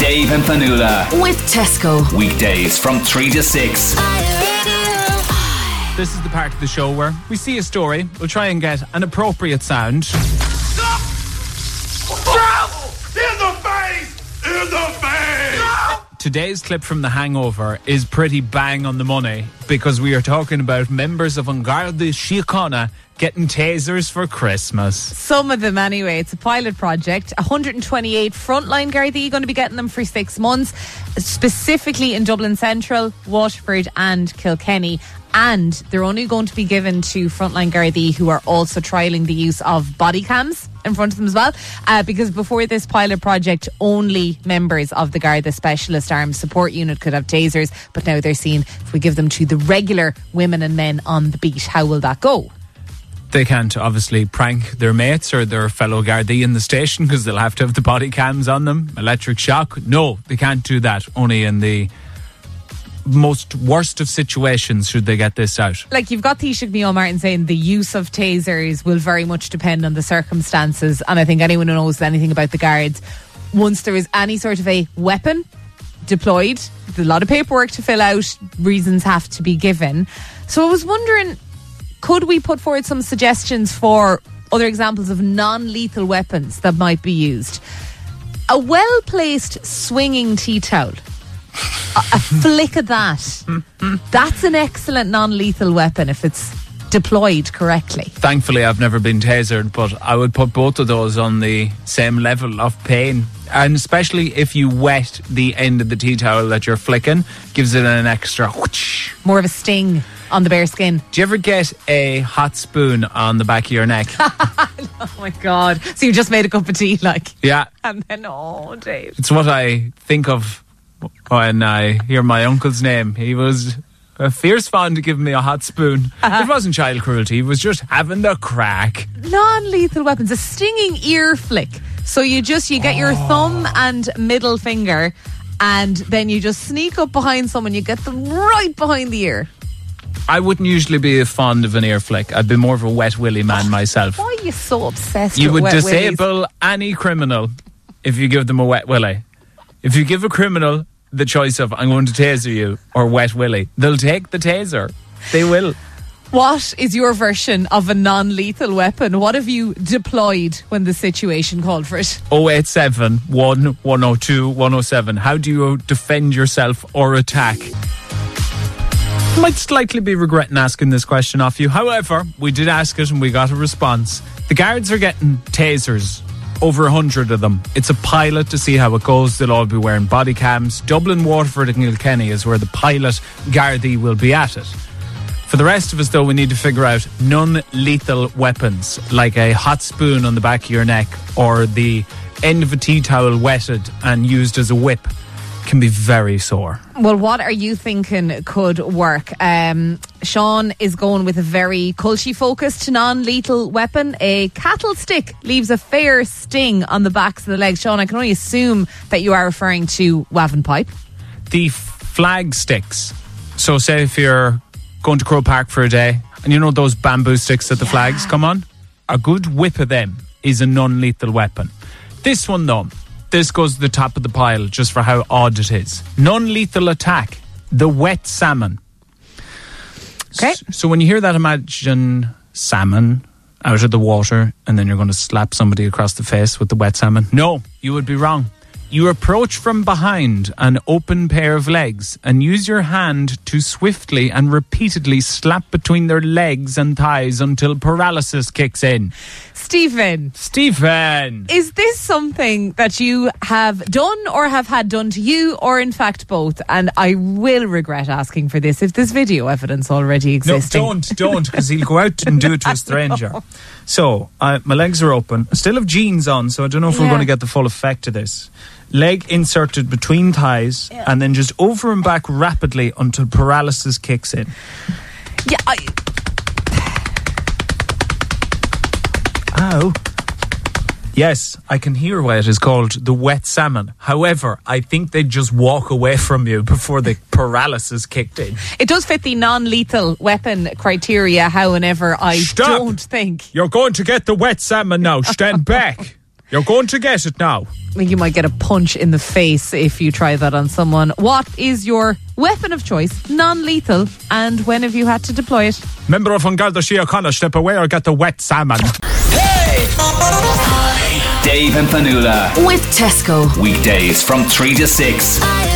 Dave and Fanula. With Tesco. Weekdays from 3 to 6. This is the part of the show where we see a story, we'll try and get an appropriate sound. Stop! In the face! In the face! Today's clip from The Hangover is pretty bang on the money because we are talking about members of An Garda Síochána getting tasers for Christmas. Some of them anyway. It's a pilot project. 128 frontline Gardaí going to be getting them for 6 months, specifically in Dublin Central, Waterford and Kilkenny. And they're only going to be given to frontline Gardaí who are also trialling the use of body cams in front of them as well. Because before this pilot project, only members of the Garda Specialist Armed Support Unit could have tasers. But now they're seeing if we give them to the regular women and men on the beat, how will that go? They can't obviously prank their mates or their fellow Gardaí in the station because they'll have to have the body cams on them. Electric shock? No, they can't do that. Only in the most worst of situations should they get this out. Like, you've got Taoiseach Micheál Martin saying the use of tasers will very much depend on the circumstances, and I think anyone who knows anything about the Guards, once there is any sort of a weapon deployed, there's a lot of paperwork to fill out, reasons have to be given. So I was wondering, could we put forward some suggestions for other examples of non-lethal weapons that might be used? A well-placed swinging tea towel. A flick of that. That's an excellent non-lethal weapon if it's deployed correctly. Thankfully, I've never been tasered, but I would put both of those on the same level of pain. And especially if you wet the end of the tea towel that you're flicking, gives it an extra whoosh. More of a sting on the bare skin. Do you ever get a hot spoon on the back of your neck? Oh my God. So you just made a cup of tea, like. Yeah. And then, oh, Dave. It's what I think of when I hear my uncle's name. He was a fierce fond of giving me a hot spoon. It wasn't child cruelty, it was just having the crack. Non-lethal weapons, a stinging ear flick. So you get your thumb and middle finger, and then you just sneak up behind someone, you get them right behind the ear. I wouldn't usually be fond of an ear flick. I'd be more of a wet willy man myself. Why are you so obsessed You with would wet disable willies? any criminal if you give them a wet willy. If you give a criminal the choice of I'm going to taser you or wet willy, they'll take the taser. They will. What is your version of a non-lethal weapon? What have you deployed when the situation called for it? 087 1 102 107. How do you defend yourself or attack? Might slightly be regretting asking this question off you. However, we did ask it and we got a response. The Guards are getting tasers. Over 100 of them. It's a pilot to see how it goes. They'll all be wearing body cams. Dublin, Waterford and Kilkenny is where the pilot Gardaí will be at it. For the rest of us, though, we need to figure out non-lethal weapons, like a hot spoon on the back of your neck or the end of a tea towel wetted and used as a whip. Can be very sore. Well, what are you thinking could work? Sean is going with a very culty-focused non-lethal weapon. A cattle stick leaves a fair sting on the backs of the legs. Sean, I can only assume that you are referring to Waven Pipe. The flag sticks. So say if you're going to Crow Park for a day and you know those bamboo sticks that the flags come on? A good whip of them is a non-lethal weapon. This one, though, this goes to the top of the pile just for how odd it is. Non-lethal attack. The wet salmon. Okay. So when you hear that, imagine salmon out of the water and then you're going to slap somebody across the face with the wet salmon. No, you would be wrong. You approach from behind an open pair of legs and use your hand to swiftly and repeatedly slap between their legs and thighs until paralysis kicks in. Stephen, is this something that you have done or have had done to you, or in fact both? And I will regret asking for this if there's video evidence already existing. No, don't, because he'll go out and do it to a stranger. So, my legs are open. I still have jeans on, so I don't know if we're going to get the full effect of this. Leg inserted between thighs, and then just over and back rapidly until paralysis kicks in. Yeah, Ow. Yes, I can hear why it is called the wet salmon. However, I think they'd just walk away from you before the paralysis kicked in. It does fit the non-lethal weapon criteria, however, I don't think. You're going to get the wet salmon now. Stand back. You're going to get it now. You might get a punch in the face if you try that on someone. What is your weapon of choice, non-lethal, and when have you had to deploy it? Member of An Garda Síochána, step away or get the wet salmon. Dave and Fanula. With Tesco. Weekdays from 3 to 6.